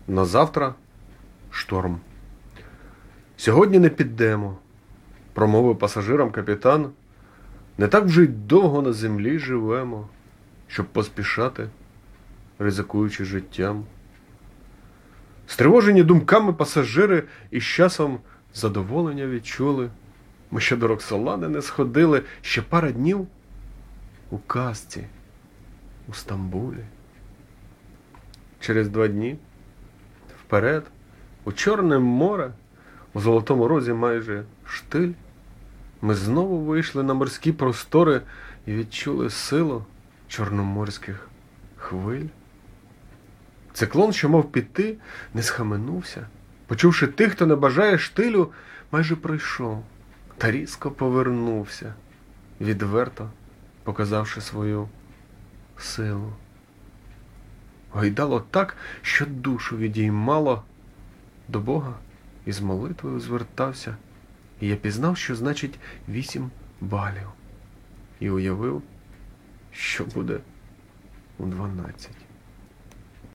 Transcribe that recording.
на завтра шторм. Сьогодні не підемо, промовив пасажирам капітан. Не так вже й довго на землі живемо, щоб поспішати, ризикуючи життям. Стривожені думками пасажири із часом задоволення відчули. Ми ще до Роксолани не сходили, ще пара днів у казці, у Стамбулі. Через 2 дні вперед, у Чорне море, у Золотому Розі майже штиль, ми знову вийшли на морські простори і відчули силу чорноморських хвиль. Циклон, що мав піти, не схаменувся. Почувши тих, хто не бажає штилю, майже пройшов та різко повернувся, відверто показавши свою силу. Гойдало так, що душу відіймало. До Бога із молитвою звертався, і я пізнав, що значить 8 балів. І уявив, що буде у 12.